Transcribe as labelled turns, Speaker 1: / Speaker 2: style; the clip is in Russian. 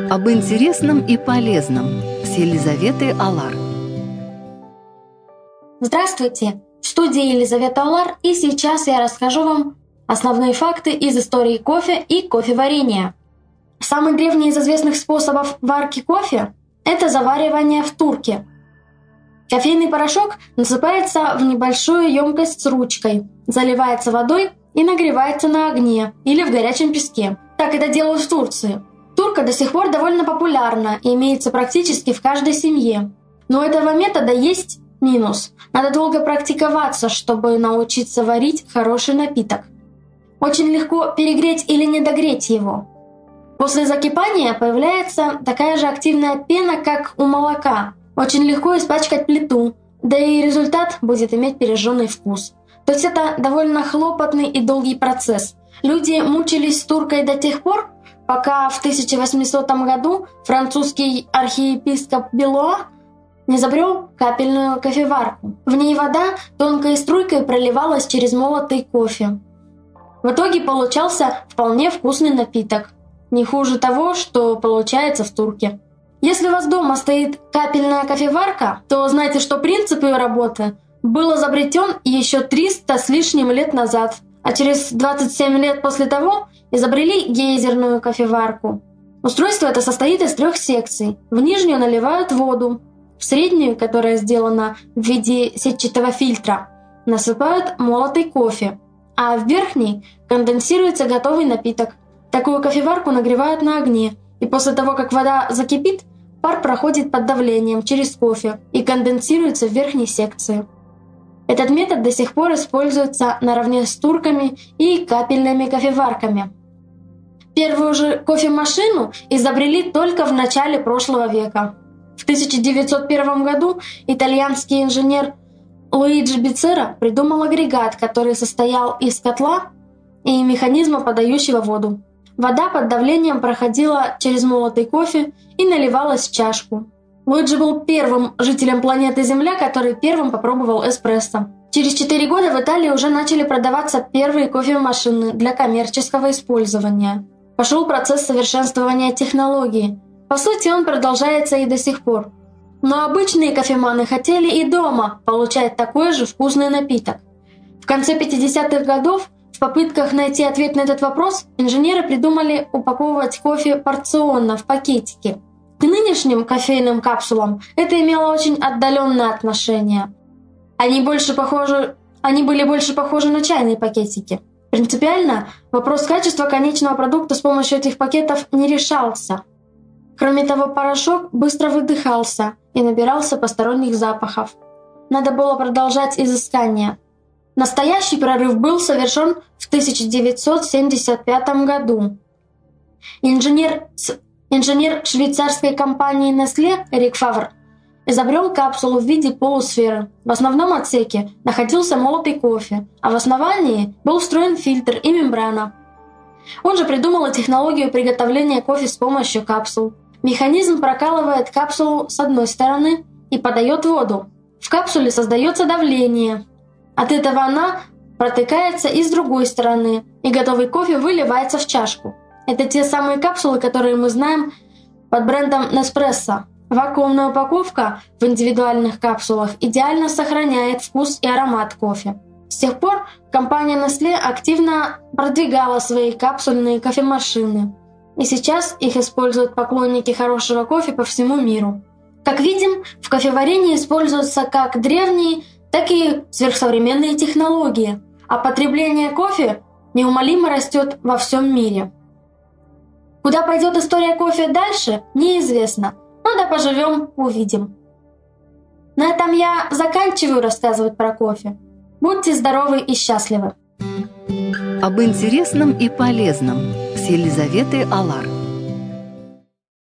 Speaker 1: Об интересном и полезном с Елизаветой Алар.
Speaker 2: Здравствуйте! В студии Елизавета Алар, и сейчас я расскажу вам основные факты из истории кофе и кофеварения. Самый древний из известных способов варки кофе – это заваривание в турке. Кофейный порошок насыпается в небольшую емкость с ручкой, заливается водой и нагревается на огне или в горячем песке. Так это делают в Турции. Турка до сих пор довольно популярна и имеется практически в каждой семье. Но у этого метода есть минус. Надо долго практиковаться, чтобы научиться варить хороший напиток. Очень легко перегреть или недогреть его. После закипания появляется такая же активная пена, как у молока. Очень легко испачкать плиту, да и результат будет иметь пережженный вкус. То есть это довольно хлопотный и долгий процесс. Люди мучились с туркой до тех пор, пока в 1800 году французский архиепископ Белуа не изобрел капельную кофеварку. В ней вода тонкой струйкой проливалась через молотый кофе. В итоге получался вполне вкусный напиток. Не хуже того, что получается в турке. Если у вас дома стоит капельная кофеварка, то знайте, что принцип ее работы был изобретен еще 300 с лишним лет назад, а через 27 лет после того изобрели гейзерную кофеварку. Устройство это состоит из 3 секций. В нижнюю наливают воду, в среднюю, которая сделана в виде сетчатого фильтра, насыпают молотый кофе, а в верхней конденсируется готовый напиток. Такую кофеварку нагревают на огне, и после того, как вода закипит, пар проходит под давлением через кофе и конденсируется в верхней секции. Этот метод до сих пор используется наравне с турками и капельными кофеварками. Первую же кофемашину изобрели только в начале прошлого века. В 1901 году итальянский инженер Луиджи Бицера придумал агрегат, который состоял из котла и механизма, подающего воду. Вода под давлением проходила через молотый кофе и наливалась в чашку. Луиджи был первым жителем планеты Земля, который первым попробовал эспрессо. Через 4 года в Италии уже начали продаваться первые кофемашины для коммерческого использования. Пошел процесс совершенствования технологии. По сути, он продолжается и до сих пор. Но обычные кофеманы хотели и дома получать такой же вкусный напиток. В конце 50-х годов в попытках найти ответ на этот вопрос инженеры придумали упаковывать кофе порционно в пакетики. К нынешним кофейным капсулам это имело очень отдаленное отношение. Они были больше похожи на чайные пакетики. Принципиально вопрос качества конечного продукта с помощью этих пакетов не решался. Кроме того, порошок быстро выдыхался и набирался посторонних запахов. Надо было продолжать изыскания. Настоящий прорыв был совершен в 1975 году. Инженер швейцарской компании Nestlé Эрик Фавр изобрел капсулу в виде полусферы. В основном отсеке находился молотый кофе, а в основании был встроен фильтр и мембрана. Он же придумал и технологию приготовления кофе с помощью капсул. Механизм прокалывает капсулу с одной стороны и подает воду. В капсуле создается давление. От этого она протыкается и с другой стороны, и готовый кофе выливается в чашку. Это те самые капсулы, которые мы знаем под брендом Nespresso. Вакуумная упаковка в индивидуальных капсулах идеально сохраняет вкус и аромат кофе. С тех пор компания Nestlé активно продвигала свои капсульные кофемашины. И сейчас их используют поклонники хорошего кофе по всему миру. Как видим, в кофеварении используются как древние, так и сверхсовременные технологии, а потребление кофе неумолимо растет во всем мире. Куда пойдет история кофе дальше, неизвестно, но да поживем, увидим. На этом я заканчиваю рассказывать про кофе. Будьте здоровы и счастливы!
Speaker 1: Об интересном и полезном с Елизаветой Алар.